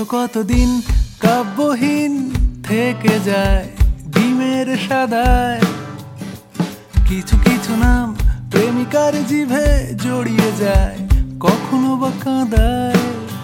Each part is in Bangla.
কতদিন কাব্যহীন থেকে যায় ডিমের সাদায়। কিছু কিছু নাম প্রেমিকার জিভে জড়িয়ে যায়, কখনো বা কাঁদায়।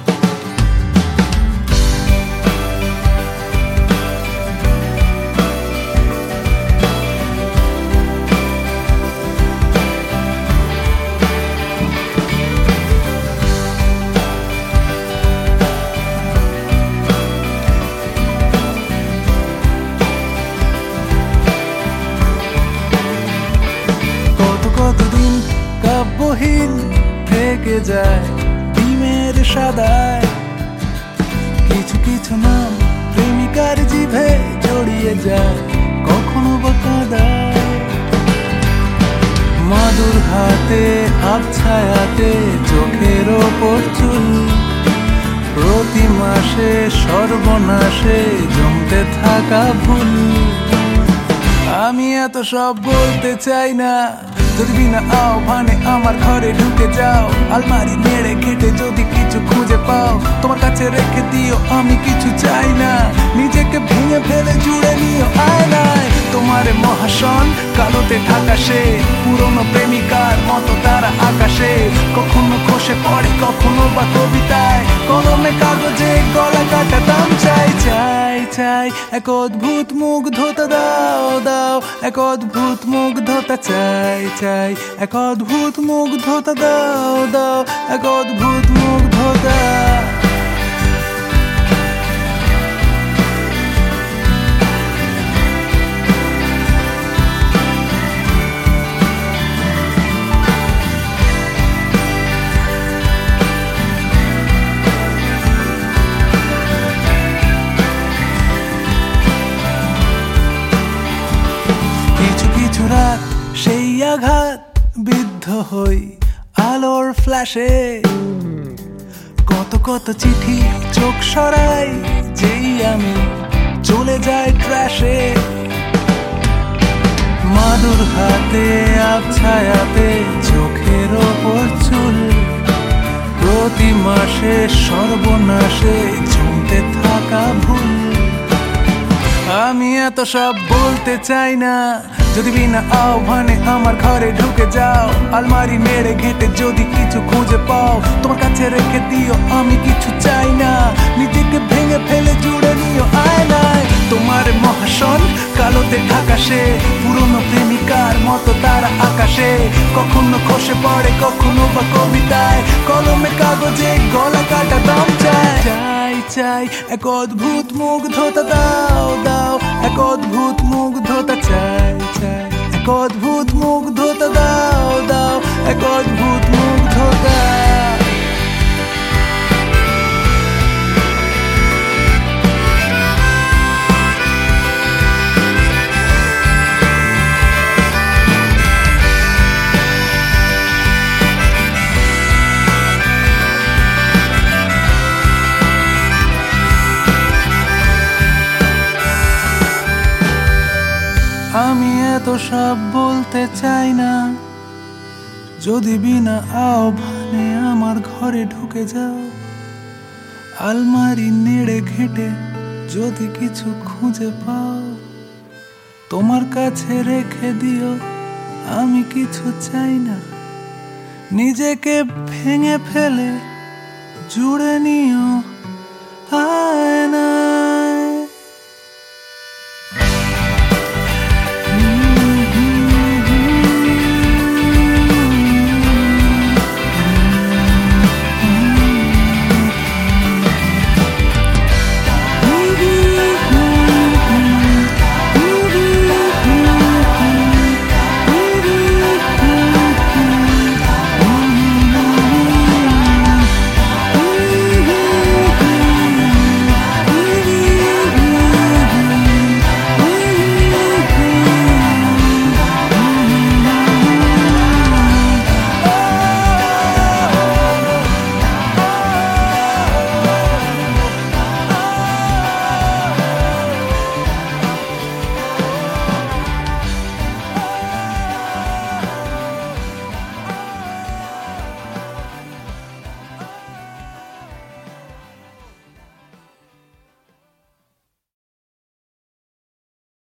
কতদিন কাব্যহীন থেকে যায় ডিমের সাদায়। কিছু কিছু নাম প্রেমিকার জিভে জড়িয়ে যায়, কখনো বা কাঁদায়। মাদুর হাতে আবছায়াতে চোখের ওপর চুল, প্রতি মাসে সর্বনাশে জমতে থাকা ভুল। আমি এত সব বলতে চাই না, যদি বিনা আহ্বানে আমার ঘরে ঢুকে যাও। আলমারি নেড়ে ঘেটে যদি কিছু খুঁজে পাও, তোমার কাছে রেখে দিও, আমি কিছু চাই না। নিজেকে ভেঙে ফেলে জুড়ে নিও আয়নায়। তোমার মহাশন কালোতে ঢাকা সে পুরনো প্রেমিকার মতো তারা আকাশে। কখনো খসে পড়ে কখনো বা কবিতায়, কলমে কাগজে গলা কাটা দাম চাই চাই চাই। এক অদ্ভুত মুগ্ধতা দাও দাও, এক অদ্ভুত মুগ্ধতা চাই চাই। এক অদ্ভুত মুগ্ধতা দাও দাও, এক অদ্ভুত মুগ্ধতা। রাত সেই আঘাত বিদ্ধ হই আলোর ফ্ল্যাশে। কত কত চিঠি চোখ সরাই যেই আমি চলে যাই ট্র্যাশে। মাদুর হাতে আবছায়াতে চোখের ওপর চুল, প্রতি মাসে সর্বনাশে জমতে থাকা ভুল। আমি এত সব বলতে চাই না, যদি বিনা আহ্বানে আমার ঘরে ঢুকে যাও। আলমারি নেড়ে ঘেটে যদি কিছু খুঁজে পাও, তোমার কাছে রেখে দিও, আমি কিছু চাই না। নিজেকে ভেঙে ফেলে জুড়ে নিও আয়নায়। তোমার মহাশন কালোতে ঢাকা সে পুরনো প্রেমিকার মতো তারা আকাশে। কখনো খসে পড়ে কখনো বা কবিতায়, কলমে কাগজে গলা কাটা দাম চাই চাই চাই। এক অদ্ভুত মুগ্ধতা দাও দাও, এক অদ্ভুত মুগ্ধতা চাই চাই। এক অদ্ভুত মুগ্ধতা দাও দাও, এক অদ্ভুত মুগ্ধতা। আমি এত সব বলতে চাই না, যদি বিনা আহ্বানে আমার ঘরে ঢুকে যাও। আলমারি নেড়ে ঘেটে যদি কিছু খুঁজে পাও, তোমার কাছে রেখে দিও, আমি কিছু চাই না। নিজেকে ভেঙে ফেলে জুড়ে নিও আয়না।